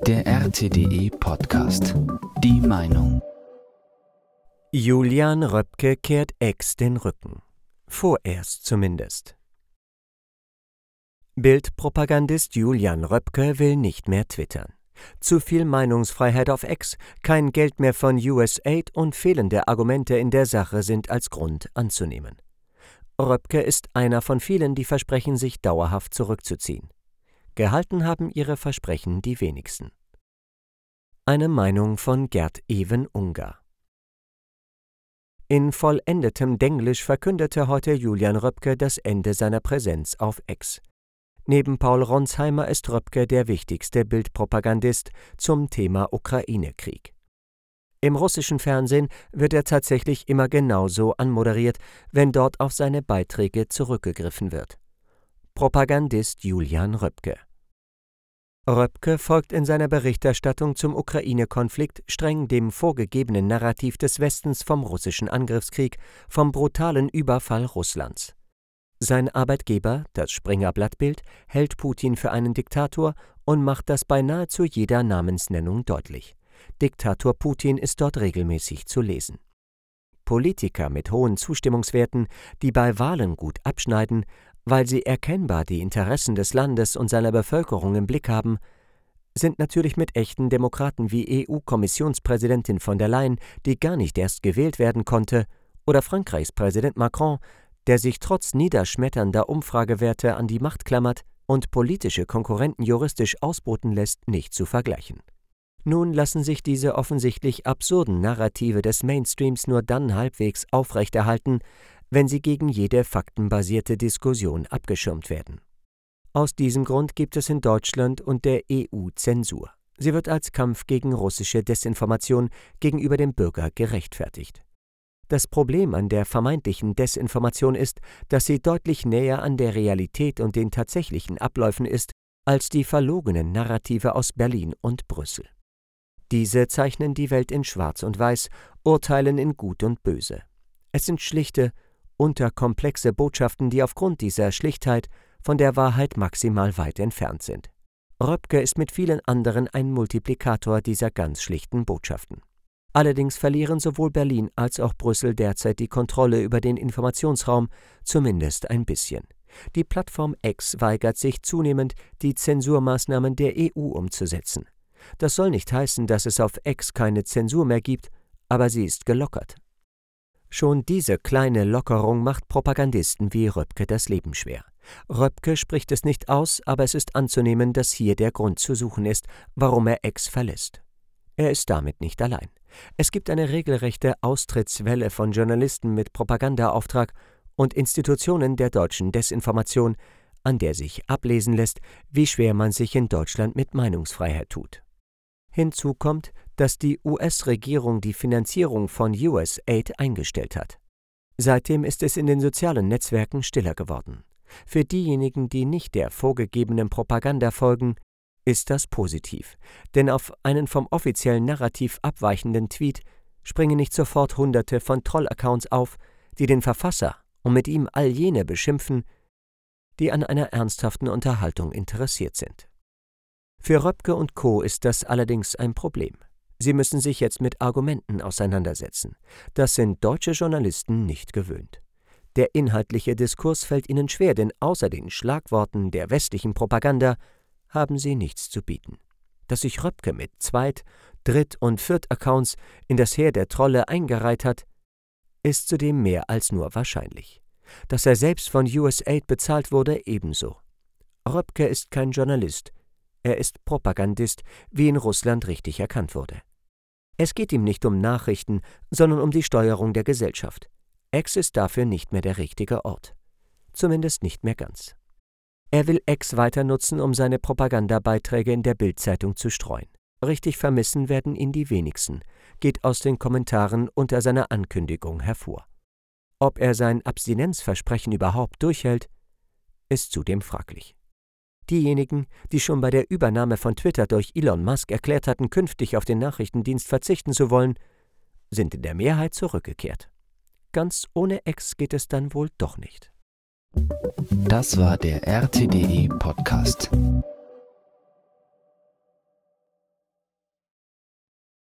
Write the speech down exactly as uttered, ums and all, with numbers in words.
Der R T D E-Podcast. Die Meinung. Julian Röpke kehrt X den Rücken. Vorerst zumindest. Bild-Propagandist Julian Röpke will nicht mehr twittern. Zu viel Meinungsfreiheit auf X, kein Geld mehr von U S A I D und fehlende Argumente in der Sache sind als Grund anzunehmen. Röpke ist einer von vielen, die versprechen, sich dauerhaft zurückzuziehen. Gehalten haben ihre Versprechen die wenigsten. Eine Meinung von Gerd Even Ungar. In vollendetem Denglisch verkündete heute Julian Röpke das Ende seiner Präsenz auf X. Neben Paul Ronsheimer ist Röpke der wichtigste Bildpropagandist zum Thema Ukraine-Krieg. Im russischen Fernsehen wird er tatsächlich immer genauso anmoderiert, wenn dort auf seine Beiträge zurückgegriffen wird. Propagandist Julian Röpke. Röpke folgt in seiner Berichterstattung zum Ukraine-Konflikt streng dem vorgegebenen Narrativ des Westens vom russischen Angriffskrieg, vom brutalen Überfall Russlands. Sein Arbeitgeber, das Springer-Blattbild, hält Putin für einen Diktator und macht das bei nahezu jeder Namensnennung deutlich. Diktator Putin ist dort regelmäßig zu lesen. Politiker mit hohen Zustimmungswerten, die bei Wahlen gut abschneiden, weil sie erkennbar die Interessen des Landes und seiner Bevölkerung im Blick haben, sind natürlich mit echten Demokraten wie E U-Kommissionspräsidentin von der Leyen, die gar nicht erst gewählt werden konnte, oder Frankreichs Präsident Macron, der sich trotz niederschmetternder Umfragewerte an die Macht klammert und politische Konkurrenten juristisch ausboten lässt, nicht zu vergleichen. Nun lassen sich diese offensichtlich absurden Narrative des Mainstreams nur dann halbwegs aufrechterhalten, wenn sie gegen jede faktenbasierte Diskussion abgeschirmt werden. Aus diesem Grund gibt es in Deutschland und der E U Zensur. Sie wird als Kampf gegen russische Desinformation gegenüber dem Bürger gerechtfertigt. Das Problem an der vermeintlichen Desinformation ist, dass sie deutlich näher an der Realität und den tatsächlichen Abläufen ist, als die verlogenen Narrative aus Berlin und Brüssel. Diese zeichnen die Welt in Schwarz und Weiß, urteilen in Gut und Böse. Es sind schlichte, unterkomplexe Botschaften, die aufgrund dieser Schlichtheit von der Wahrheit maximal weit entfernt sind. Röpke ist mit vielen anderen ein Multiplikator dieser ganz schlichten Botschaften. Allerdings verlieren sowohl Berlin als auch Brüssel derzeit die Kontrolle über den Informationsraum, zumindest ein bisschen. Die Plattform X weigert sich zunehmend, die Zensurmaßnahmen der E U umzusetzen. Das soll nicht heißen, dass es auf X keine Zensur mehr gibt, aber sie ist gelockert. Schon diese kleine Lockerung macht Propagandisten wie Röpke das Leben schwer. Röpke spricht es nicht aus, aber es ist anzunehmen, dass hier der Grund zu suchen ist, warum er X verlässt. Er ist damit nicht allein. Es gibt eine regelrechte Austrittswelle von Journalisten mit Propagandaauftrag und Institutionen der deutschen Desinformation, an der sich ablesen lässt, wie schwer man sich in Deutschland mit Meinungsfreiheit tut. Hinzu kommt, dass die U S-Regierung die Finanzierung von U S A I D eingestellt hat. Seitdem ist es in den sozialen Netzwerken stiller geworden. Für diejenigen, die nicht der vorgegebenen Propaganda folgen, ist das positiv, denn auf einen vom offiziellen Narrativ abweichenden Tweet springen nicht sofort Hunderte von Troll-Accounts auf, die den Verfasser und mit ihm all jene beschimpfen, die an einer ernsthaften Unterhaltung interessiert sind. Für Röpke und Co. ist das allerdings ein Problem. Sie müssen sich jetzt mit Argumenten auseinandersetzen. Das sind deutsche Journalisten nicht gewöhnt. Der inhaltliche Diskurs fällt ihnen schwer, denn außer den Schlagworten der westlichen Propaganda haben sie nichts zu bieten. Dass sich Röpke mit Zweit-, Dritt- und Viert-Accounts in das Heer der Trolle eingereiht hat, ist zudem mehr als nur wahrscheinlich. Dass er selbst von U S A I D bezahlt wurde, ebenso. Röpke ist kein Journalist, er ist Propagandist, wie in Russland richtig erkannt wurde. Es geht ihm nicht um Nachrichten, sondern um die Steuerung der Gesellschaft. X ist dafür nicht mehr der richtige Ort. Zumindest nicht mehr ganz. Er will X weiter nutzen, um seine Propagandabeiträge in der Bild-Zeitung zu streuen. Richtig vermissen werden ihn die wenigsten, geht aus den Kommentaren unter seiner Ankündigung hervor. Ob er sein Abstinenzversprechen überhaupt durchhält, ist zudem fraglich. Diejenigen, die schon bei der Übernahme von Twitter durch Elon Musk erklärt hatten, künftig auf den Nachrichtendienst verzichten zu wollen, sind in der Mehrheit zurückgekehrt. Ganz ohne X geht es dann wohl doch nicht. Das war der R T D E-Podcast.